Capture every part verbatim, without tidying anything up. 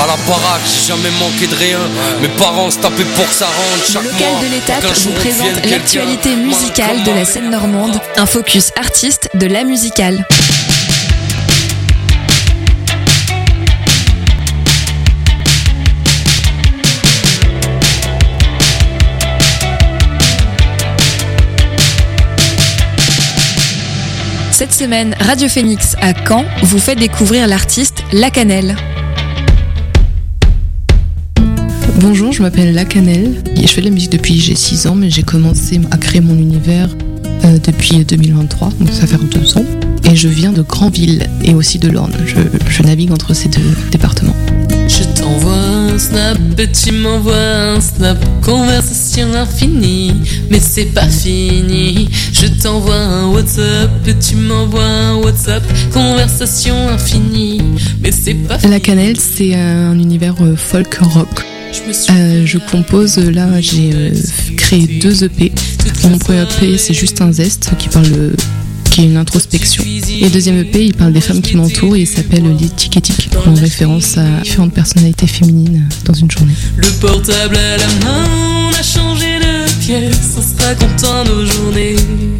À la baraque, j'ai jamais manqué de rien. Mes parents se tapaient pour que ça rentre chaque Le local mois. de l'étape Aucun vous jour on présente devienne l'actualité quelqu'un. musicale de la scène normande. Un focus artiste de la musicale. Cette semaine, Radio Phoenix à Caen vous fait découvrir l'artiste La Cannelle. Bonjour, je m'appelle La Cannelle et je fais de la musique depuis j'ai six ans, mais j'ai commencé à créer mon univers euh, depuis deux mille vingt-trois, donc ça fait deux ans. Et je viens de Granville et aussi de l'Orne. Je, je navigue entre ces deux départements. Je t'envoie un snap et tu m'envoies un snap. Conversation infinie, mais c'est pas fini. Je t'envoie un WhatsApp et tu m'envoies un WhatsApp. Conversation infinie, mais c'est pas fini. La Cannelle, c'est un univers euh, folk rock. Euh, je compose, là j'ai euh, créé deux E P. Mon premier E P c'est juste un zeste qui parle de, qui est une introspection. Et le deuxième E P il parle des femmes qui m'entourent et il s'appelle Les Tic et Tic, en référence à différentes personnalités féminines dans une journée. Le portable à la main, on a changé de pièce, on sera content nos journées.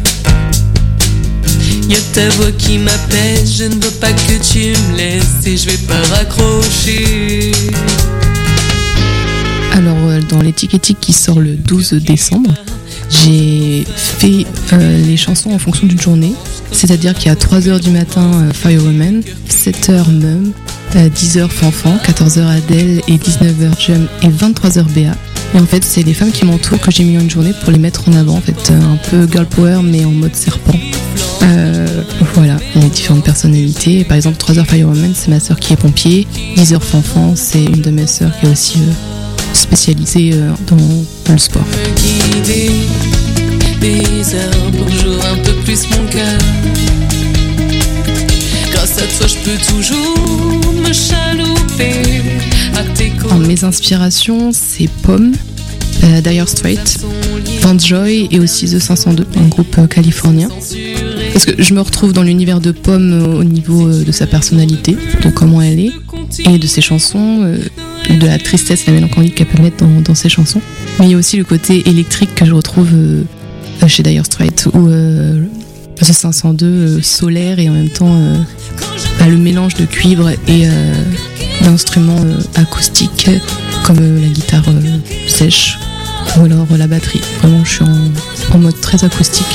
Y'a ta voix qui m'appelle, je ne veux pas que tu me laisses et je vais pas raccrocher. Alors dans Les Tic et Tic qui sort le douze décembre, j'ai fait euh, les chansons en fonction d'une journée. C'est-à-dire qu'il y a trois heures du matin euh, Firewoman, sept heures Mum, euh, dix heures Fanfan, quatorze heures Adele et dix-neuf heures Jum et vingt-trois heures Béa. Et en fait c'est les femmes qui m'entourent que j'ai mis en une journée pour les mettre en avant, en fait euh, un peu girl power mais en mode serpent. Euh, voilà, les différentes personnalités. Par exemple trois heures Firewoman c'est ma sœur qui est pompier, dix heures Fanfan c'est une de mes sœurs qui est aussi euh, spécialisée euh, dans, dans le sport. Guider des heures pour jour un peu plus mon cœur. Grâce à toi je peux toujours me chalouper à tes côtés. Alors, mes inspirations c'est Pomme, euh, Dire Straits, Vance Joy et aussi The cinq cent deux, un groupe euh, californien. Parce que je me retrouve dans l'univers de Pomme euh, au niveau euh, de sa personnalité, de comment elle est et de ses chansons, euh, de la tristesse et la mélancolie qu'elle peut mettre dans, dans ses chansons. Mais il y a aussi le côté électrique que je retrouve euh, chez Dire Straits ou euh, The cinq cent deux, euh, solaire et en même temps euh, bah, le mélange de cuivre et euh, d'instruments euh, acoustiques comme euh, la guitare euh, sèche ou alors euh, la batterie. Vraiment je suis en, en mode très acoustique.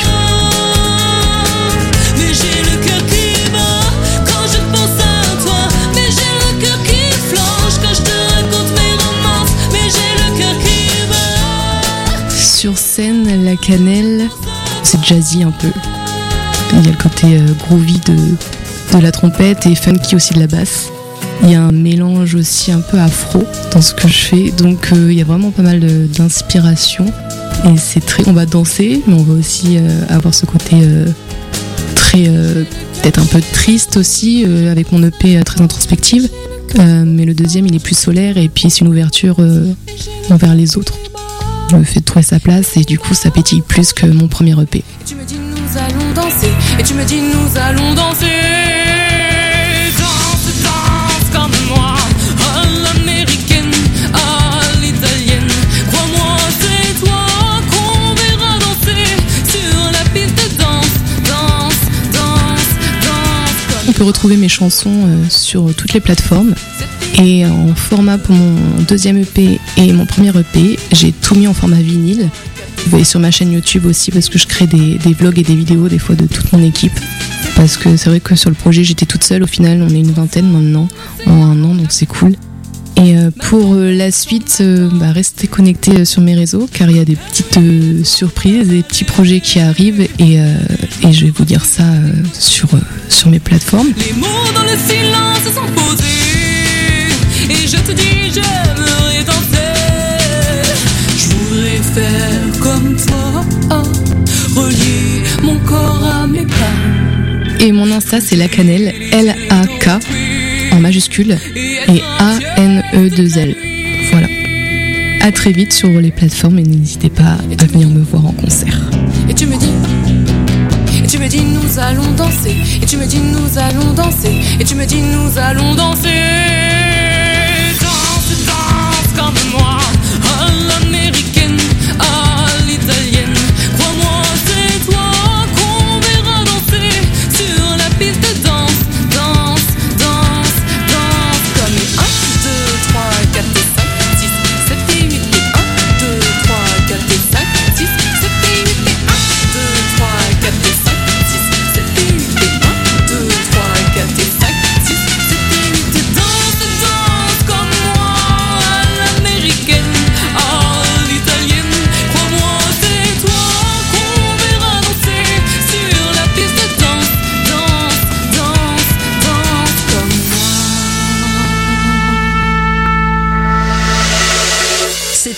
Sur scène, La Cannelle, c'est jazzy un peu. Il y a le côté euh, groovy de, de la trompette et funky aussi de la basse. Il y a un mélange aussi un peu afro dans ce que je fais, donc euh, il y a vraiment pas mal de, d'inspiration. Et c'est très, on va danser, mais on va aussi euh, avoir ce côté euh, très, euh, peut-être un peu triste aussi, euh, avec mon E P euh, très introspective. Euh, mais le deuxième, il est plus solaire et puis c'est une ouverture euh, envers les autres. Je me fais trouver sa place et du coup ça pétille plus que mon premier E P. Et tu me dis nous allons danser, et tu me dis nous allons danser. Danse, danse comme moi, à l'américaine, à l'italienne. Crois-moi c'est toi qu'on verra danser sur la piste de danse. Danse, danse, danse. On peut retrouver mes chansons euh, sur toutes les plateformes. Et en format pour mon deuxième E P et mon premier E P, j'ai tout mis en format vinyle. Vous voyez sur ma chaîne YouTube aussi parce que je crée des, des vlogs et des vidéos des fois de toute mon équipe. Parce que c'est vrai que sur le projet j'étais toute seule, au final on est une vingtaine maintenant en un an donc c'est cool. Et euh, pour euh, la suite, euh, bah, restez connectés sur mes réseaux car il y a des petites euh, surprises, des petits projets qui arrivent et, euh, et je vais vous dire ça euh, sur, euh, sur mes plateformes. Les mots dans le silence sont posés. Et je te dis, j'aimerais danser. Je voudrais faire comme toi, oh, relier mon corps à mes pas. Et mon Insta, c'est La Cannelle, L A K, en majuscule, et A N E deux L. Voilà. À très vite sur les plateformes et n'hésitez pas à venir me voir en concert. Et tu me dis, et tu me dis, nous allons danser. Et tu me dis, nous allons danser. Et tu me dis, nous allons danser. Danse.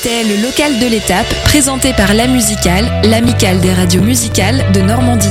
C'était le local de l'étape, présenté par La Musicale, l'amicale des radios musicales de Normandie.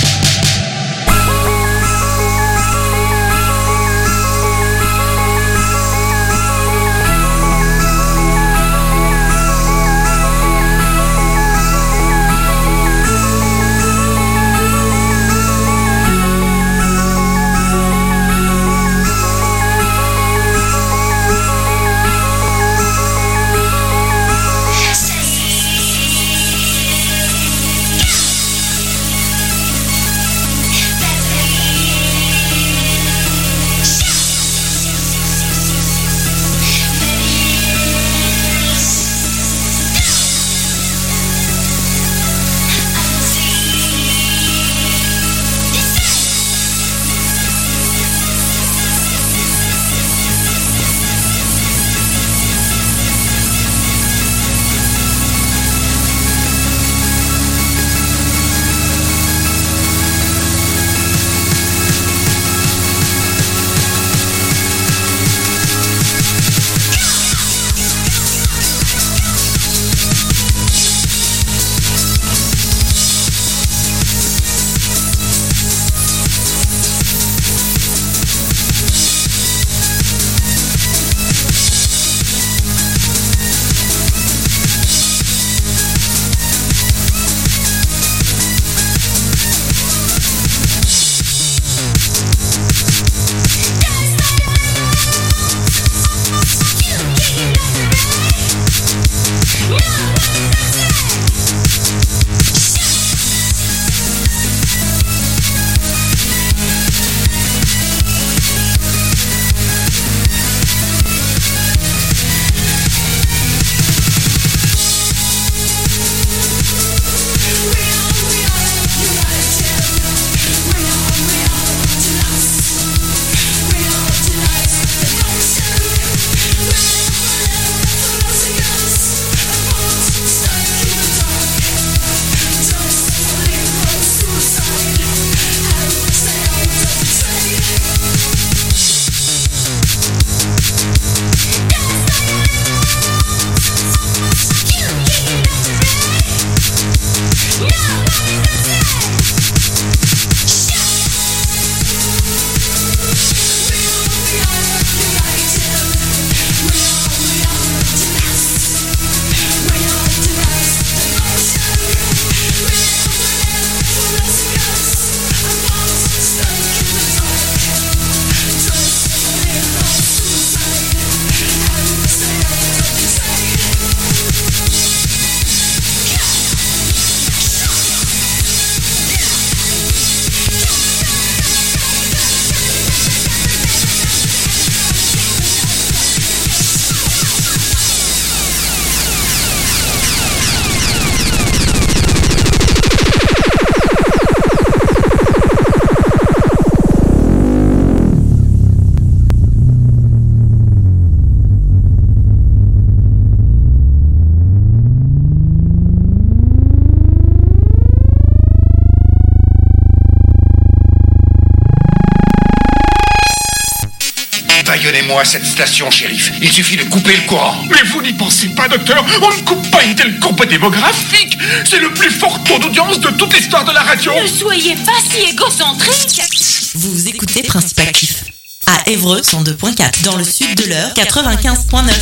Baillonnez-moi cette station, shérif. Il suffit de couper le courant. Mais vous n'y pensez pas, docteur. On ne coupe pas une telle courbe démographique. C'est le plus fort taux d'audience de toute l'histoire de la radio. Ne soyez pas si égocentrique. Vous écoutez Principe Actif. À Évreux, cent deux point quatre. Dans le sud de l'Eure, quatre-vingt-quinze point neuf.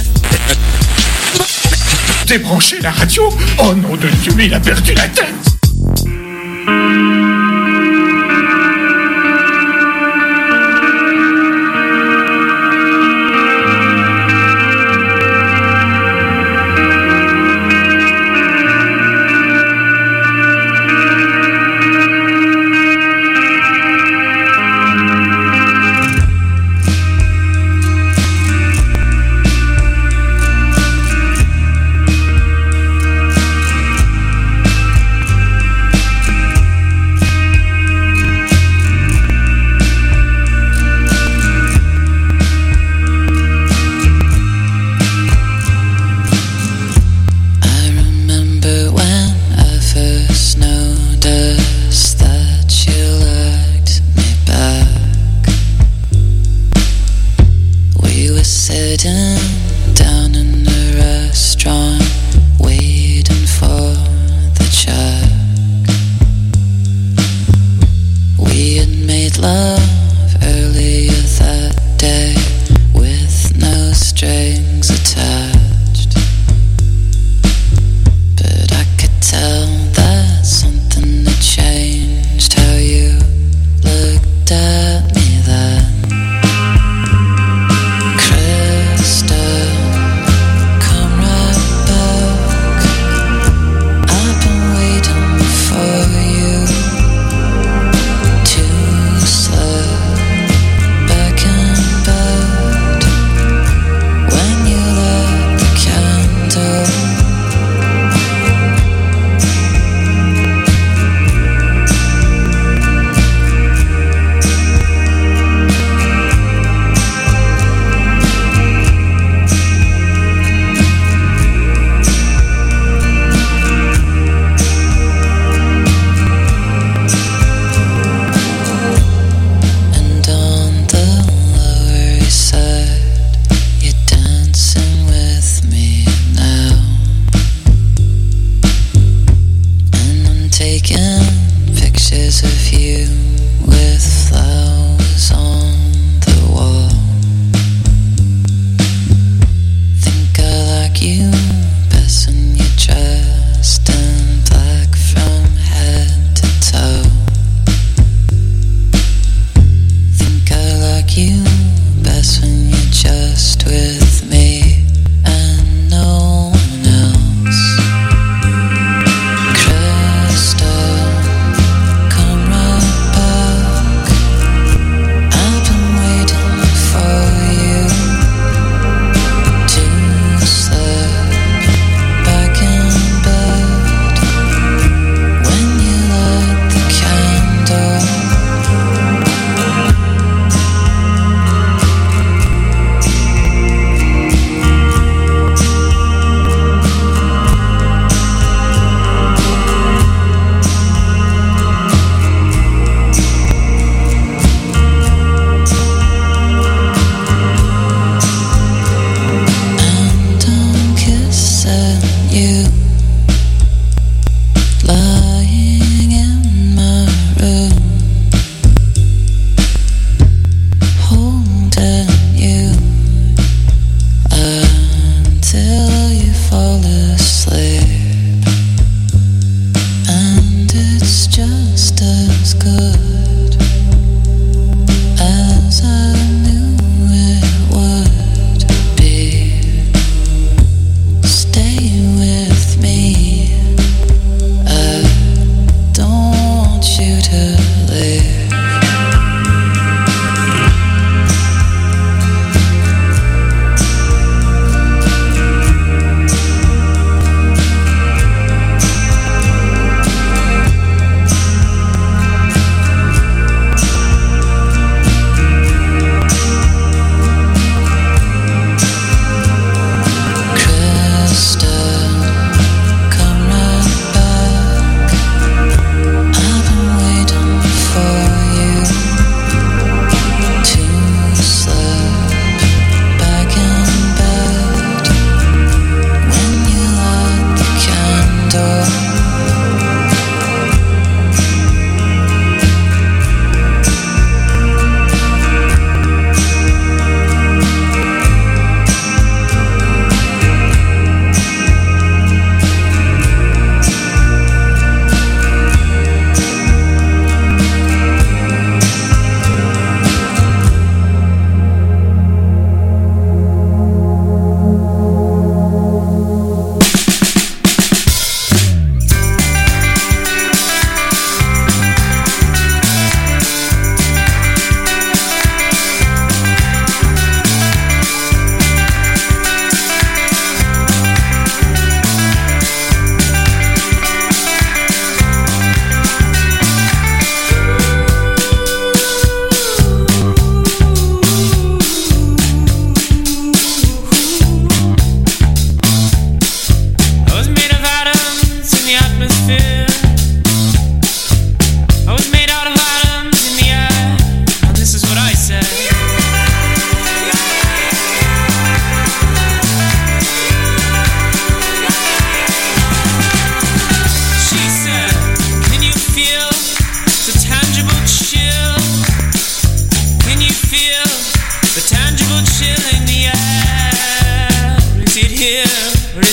Débranchez la radio. Oh nom de Dieu, mais il a perdu la tête.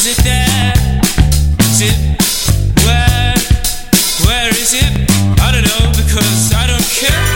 Is it there? Is it where? Where is it? I don't know because I don't care.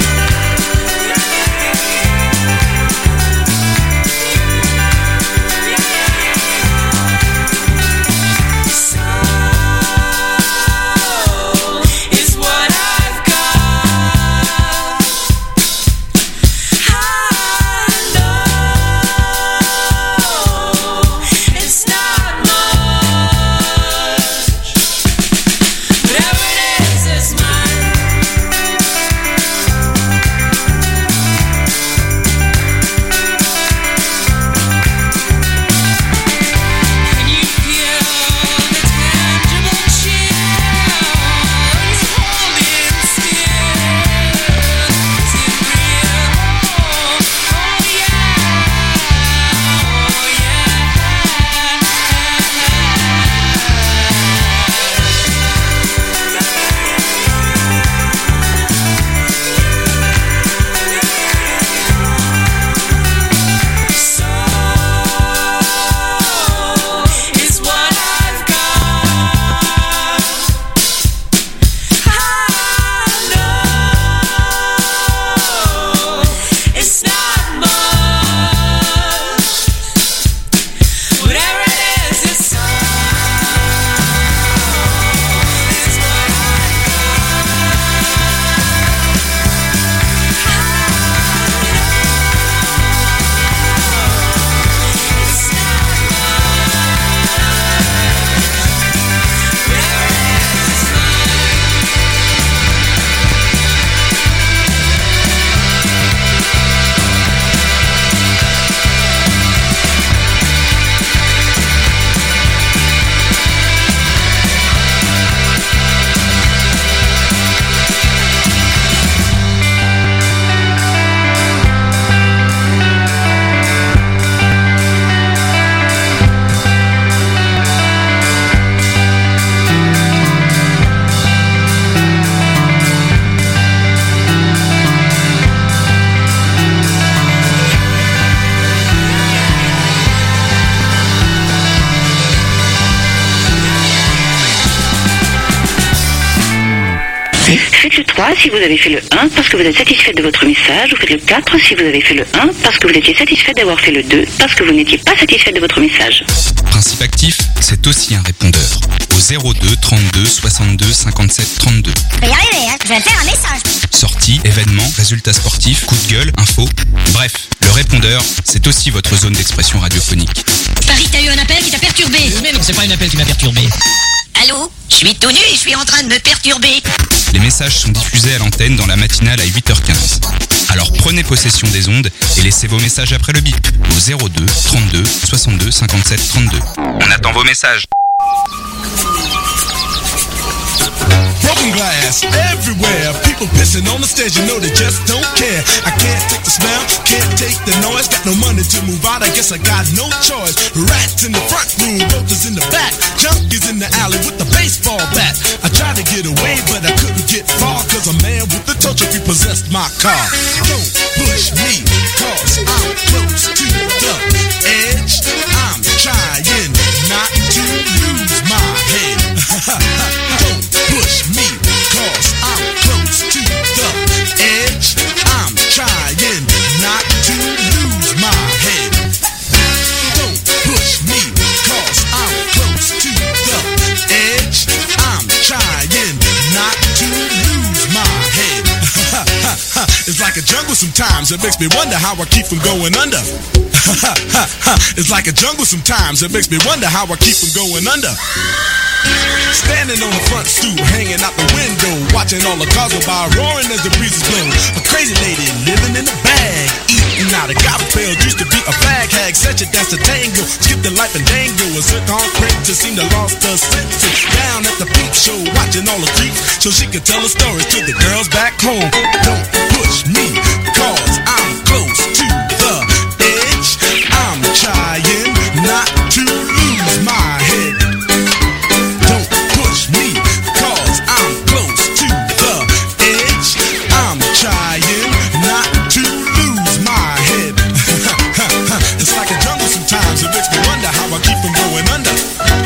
Faites le trois si vous avez fait le un parce que vous êtes satisfait de votre message, ou faites le quatre si vous avez fait le un parce que vous étiez satisfait d'avoir fait le deux parce que vous n'étiez pas satisfait de votre message. Principe actif, c'est aussi un répondeur. Au zéro deux trente-deux soixante-deux cinquante-sept trente-deux. Je vais y arriver, hein. Je vais faire un message. Sorties, événements, résultats sportifs, coup de gueule, info. Bref, le répondeur, c'est aussi votre zone d'expression radiophonique. Paris, t'as eu un appel qui t'a perturbé. Mais non, c'est pas un appel qui m'a perturbé. Allô? Je suis tout nu et je suis en train de me perturber. Les messages sont diffusés à l'antenne dans la matinale à huit heures quinze. Alors prenez possession des ondes et laissez vos messages après le bip au zéro deux trente-deux soixante-deux cinquante-sept trente-deux. On attend vos messages. Broken glass everywhere. People pissing on the stage, you know they just don't care. I can't take the smell, can't take the noise. Got no money to move out, I guess I got no choice. Rats in the front room, roaches in the back. Junkies in the alley with the baseball bat. I tried to get away, but I couldn't get far. Cause a man with the tow truck repossessed my car. Don't push me, cause I'm close to the edge. I'm trying not to lose my head. Don't push me, cause I'm close to the edge. I'm trying not to lose my head. Don't push me, cause I'm close to the edge. I'm trying not to lose my head. It's like a jungle sometimes, it makes me wonder how I keep from going under. It's like a jungle sometimes, it makes me wonder how I keep from going under. Standing on the front stoop, hanging out the window, watching all the cars go by, roaring as the breezes blow. A crazy lady living in a bag, eating out of garbage pails, used to be a fag hag, such a dance to tango, skipped the life and dango, a zircon princess, seemed to lost her senses. Down at the peep show, watching all the creeps, so she could tell the stories to the girls back home. Don't push me, cause I'm close to the edge. I'm trying not to lose my head. Don't push me, cause I'm close to the edge. I'm trying not to lose my head. It's like a jungle sometimes, it makes me wonder how I keep from going under.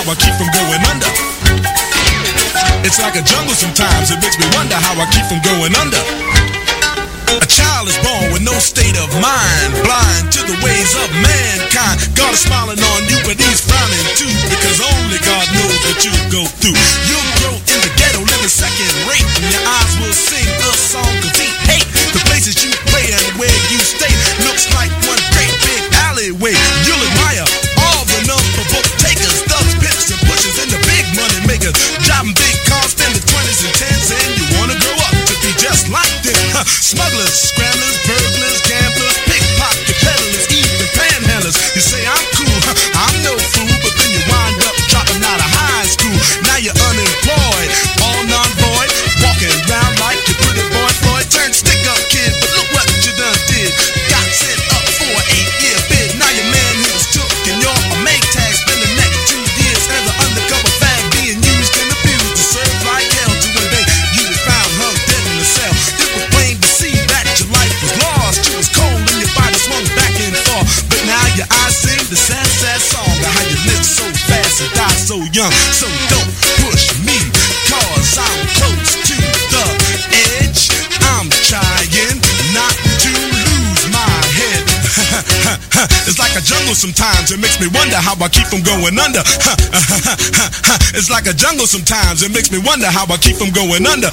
how I keep from going under. It's like a jungle sometimes, it makes me wonder how I keep from going under. A child is born with no state of mind, blind to the ways of mankind. God is smiling on you, but he's frowning too, because only God knows what you go through. You'll grow in the ghetto, living second rate, and your eyes will sing a song cause he hate the places you play and where you stay. Looks like one great big alleyway. You'll admire all the number book takers, thugs, pimps, and pushers, and the big money makers, driving big cars, spending twenties and tens, and you wanna grow up to be just like them. Huh. Smugglers, scramblers, burglars, gamblers, pickpocket peddlers, even panhandlers. You say I'm cool, huh? I'm no fool, but then you wind up dropping out of high school. Now you're unemployed, all non-void, walking around like you pretty boy Floyd. Turn stick up kid, but look what you done did. Got sent up for an eight-year bid. Now your man who was took and you're a make tag. Spend the next two years as an undercover fag, being used and abused to serve like hell. To one day you was found hung dead in the cell. It was plain to see that your life was lost. You was cold and your body swung back and forth. But now your eyes sing the sad, sad song of how you live so fast and die so young. So don't push me, cause I'm close to the edge. I'm trying not to lose my head. It's like a jungle sometimes, it makes me wonder how I keep from going under. It's like a jungle sometimes, it makes me wonder how I keep from going under.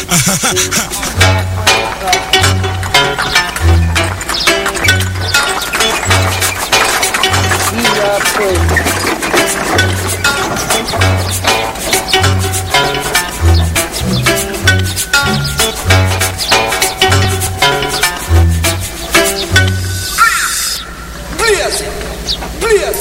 Please, please.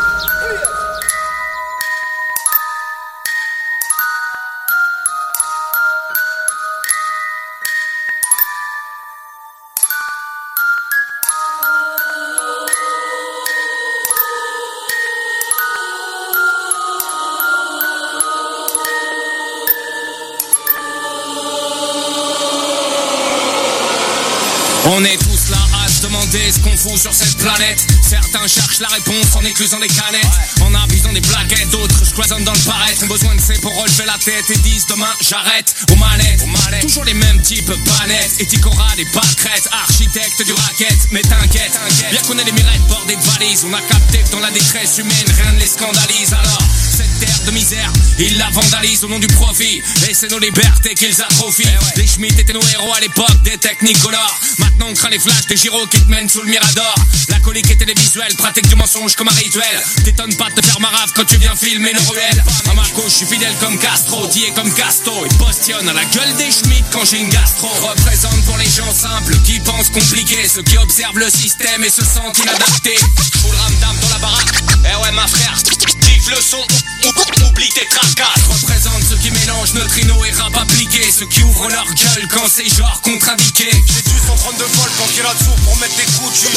On est tous là à se demander ce qu'on fout sur cette planète. Certains cherchent la réponse en éclusant des canettes, ouais. En abusant des plaquettes. D'autres cloisonnent dans le paraître, ont besoin de C pour relever la tête et disent demain j'arrête. Aux manettes, aux manettes, toujours les mêmes types panettes. Éticorades et pâquerettes, architectes du racket. Mais t'inquiète, bien qu'on ait les mirettes bordées de valises, on a capté que dans la détresse humaine rien ne les scandalise. Alors cette terre de misère, ils la vandalisent au nom du profit, et c'est nos libertés qu'ils atrophient. eh ouais. Les Schmitt étaient nos héros à l'époque des techniques colores. Maintenant on craint les flashs des gyros qui te mènent sous le mirador. La colique et télévisuelle, pratique du mensonge comme un rituel. T'étonnes pas de te faire marave quand tu viens filmer nos ruelles. À Marco, je suis fidèle comme Castro, dié comme Casto, et postionne à la gueule des Schmitt quand j'ai une gastro. Représente pour les gens simples qui pensent compliqué, ceux qui observent le système et se sentent inadaptés. Full ramdam dans la baraque, eh ouais ma frère, kiffe le son, oublie tes tracas. Représente ceux qui mélangent neutrino et rap appliqué, ceux qui ouvrent leur gueule quand c'est genre contre-indiqué. J'ai du cent trente-deux volts quand il a dessous pour mettre des coups dessus.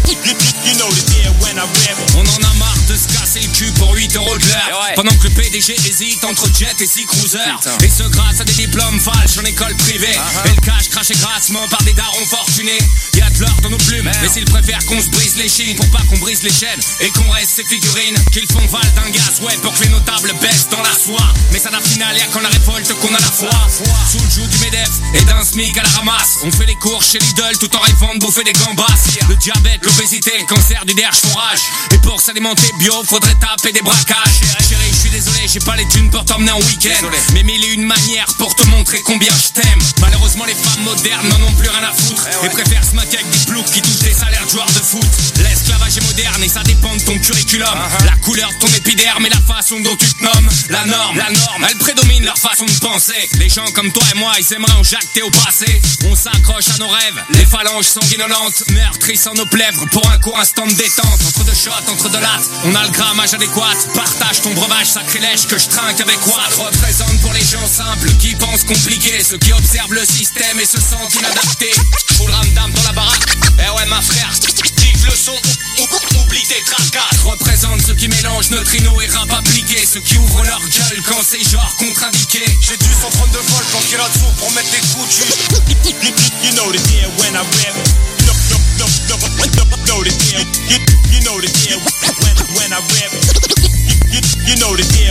You know the deal when I rap. On en a marre de se casser le cul pour huit euros de l'heure, ouais. Pendant que le P D G hésite entre jet et six cruisers. Et ce grâce à des diplômes falches en école privée. uh-huh. Et le cash craché grassement par des darons fortunés. Y'a de l'or dans nos plumes, Merde. Mais s'ils préfèrent qu'on se brise les chines pour pas qu'on brise les chaînes et qu'on reste ces figurines qu'ils font val d'un gaz, ouais, pour que les notables baissent dans la soie. Mais ça n'a final, y'a qu'en la révolte qu'on a la foi. Sous le joug du MEDEF et d'un SMIC à la ramasse, on fait les cours chez Lidl tout en rêvant de bouffer des gambas. Le diabète, l'obésité, le cancer du D H font rage. Et pour s'alimenter bio, faudrait taper des braquages. Chérie, je suis désolé, j'ai pas les thunes pour t'emmener en week-end, mais mille et une manières pour te montrer combien je t'aime. Malheureusement les femmes modernes n'en ont plus rien à foutre, eh ouais. Et préfèrent se maquiller avec des ploucs qui touchent des salaires de joueurs de foot. L'esclavage est moderne et ça dépend de ton curriculum. uh-huh. La couleur de ton épiderme et la façon dont tu te nommes. La norme, la norme, elle prédomine leur façon de penser. Les gens comme toi et moi, ils aimeraient en jacter au passé. On s'accroche à nos rêves, les phalanges sanguinolentes meurtrissent nos plèvres pour un court instant de détente. Entre deux shots, entre deux lattes, on a le grammage adéquat. Partage ton breuvage sacrilège que je trinque avec Watt. Représente pour les gens simples qui pensent compliqué, ceux qui observent le système et se sentent inadaptés. Full ramdam dans la baraque, eh ouais ma frère, kiffe le son, oublie tes tracas. Représente ceux qui mélangent neutrino et rap appliqué, ceux qui ouvrent leur gueule quand c'est genre contre-indiqué. J'ai du cent trente-deux volts quand il a dessous pour mettre des coups dessus. You know the deal when I rap. No, no, no, no, no, know the deal. You know the deal when, when I rap. You, you know the deal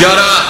Shut up!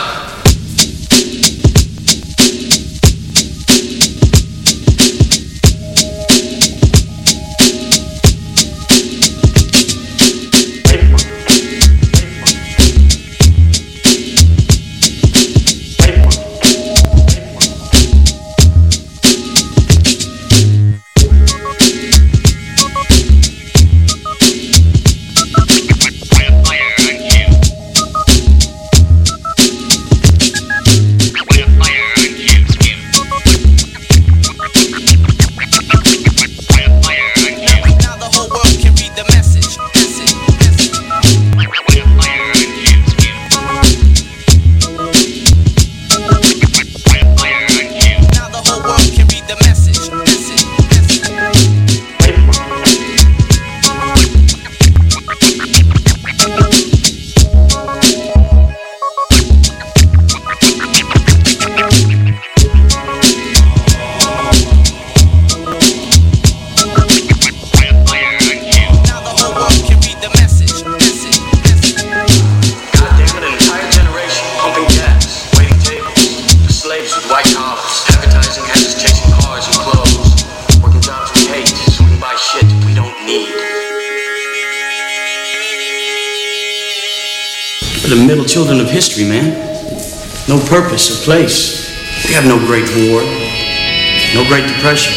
The middle children of history, man. No purpose or place. We have no great war, no great depression.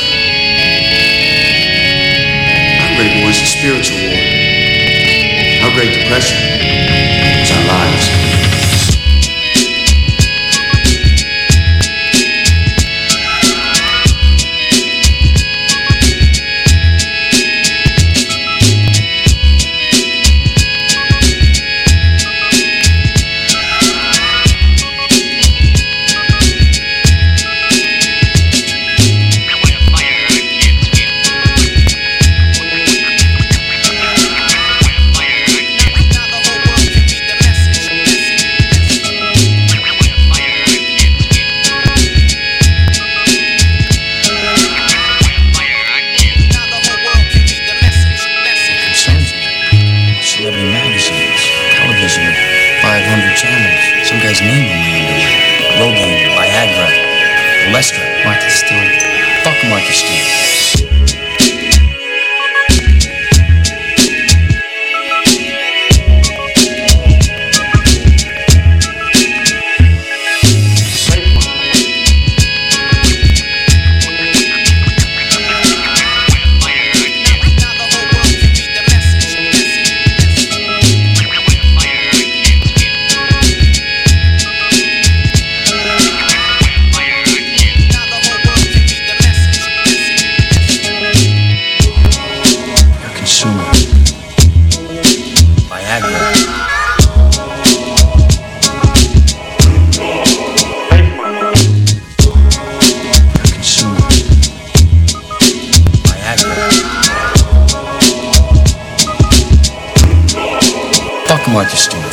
Our great war is the spiritual war. Our great depression is our lives. Martha Stewart. Fuck Martha Stewart. Martha Stewart.